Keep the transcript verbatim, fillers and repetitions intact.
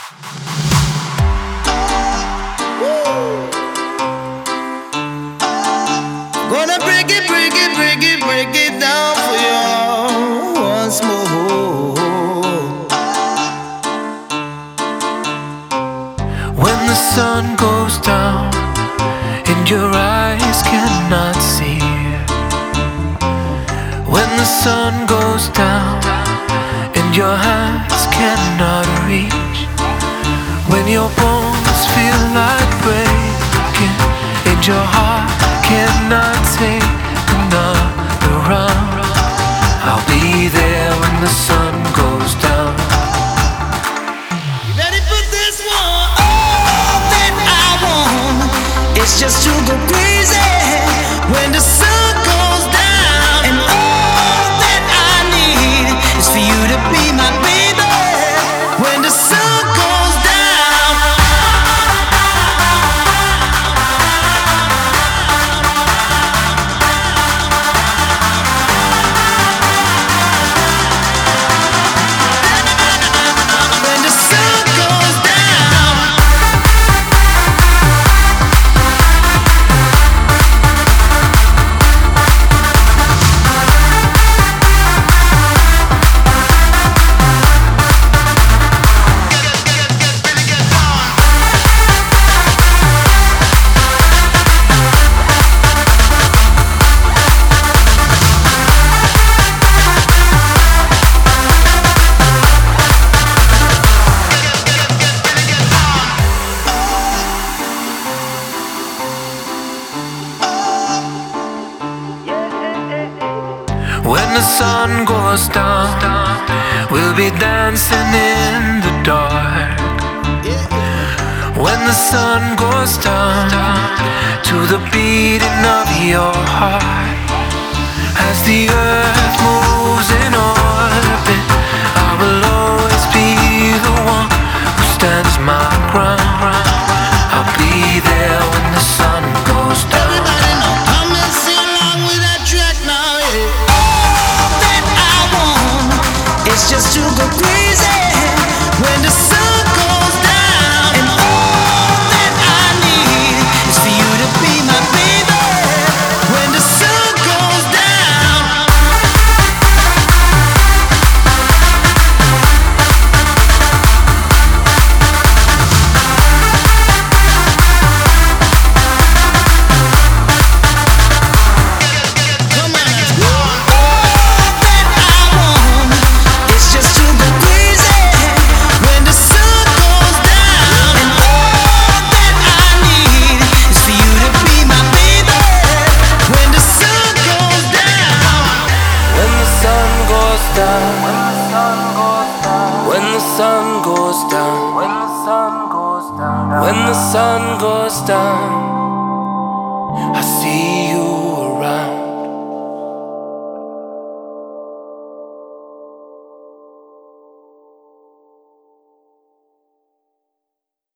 Gonna break it, break it, break it, break it down for you once more. When the sun goes down and your eyes cannot see, when the sun goes down and your hands cannot reach, when your bones feel like breaking and your heart cannot take another round, I'll be there when the sun goes down. You ready for this one? All that I want is just to go crazy when the sun goes down, and all that I need is for you to be my baby when the sun goes down. When the sun goes down, we'll be dancing in the dark. When the sun goes down, to the beating of your heart, as the earth moves in orbit, I will always be the one who stands my ground. I'll be there when the sun goes down. Everybody know, come and sing along with that track now, yeah. All that I want is just to go crazy when the sun goes down, and all that I need is for you to be my baby when the sun goes down. Come on, let's go. All that I want is just to go crazy when the sun goes down, and all that I need is for you to be my baby when the sun goes down. When the sun goes down, when the sun goes down, when the sun goes down, when the sun goes down.